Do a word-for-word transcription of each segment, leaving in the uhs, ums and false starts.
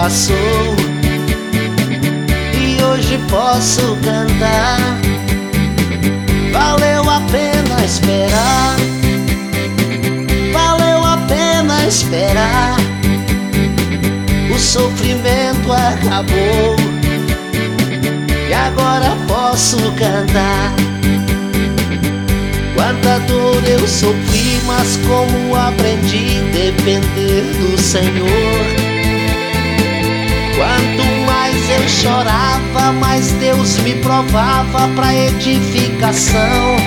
passou e hoje posso cantar. Valeu a pena esperar, valeu a pena esperar. O sofrimento acabou e agora posso cantar. Quanta dor eu sofri, mas como aprendi a depender do Senhor. Quanto mais eu chorava, mais Deus me provava pra edificação.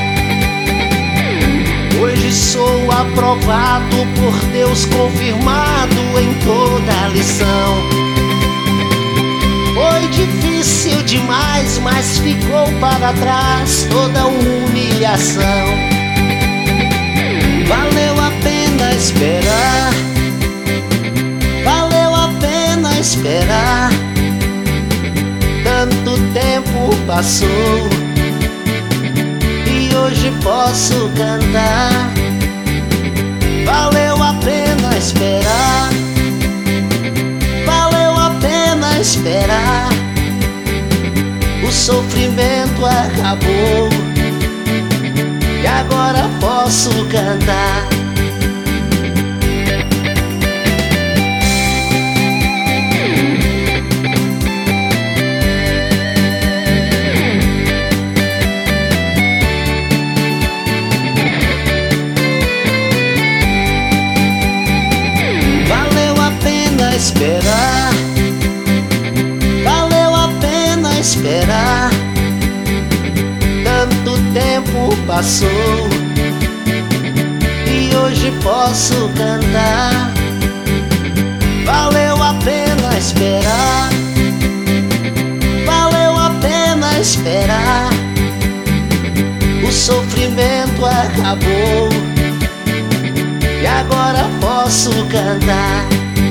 Hoje sou aprovado por Deus, confirmado em toda a lição. Foi difícil demais, mas ficou para trás toda humilhação. Valeu a pena esperar, valeu a pena esperar. Tanto tempo passou e hoje posso cantar. Valeu a pena esperar, valeu a pena esperar. O sofrimento acabou e agora posso cantar. Esperar, valeu a pena esperar. Tanto tempo passou e hoje posso cantar. Valeu a pena esperar, valeu a pena esperar. O sofrimento acabou e agora posso cantar.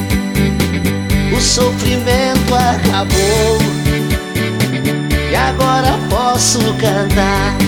O sofrimento acabou e agora posso cantar.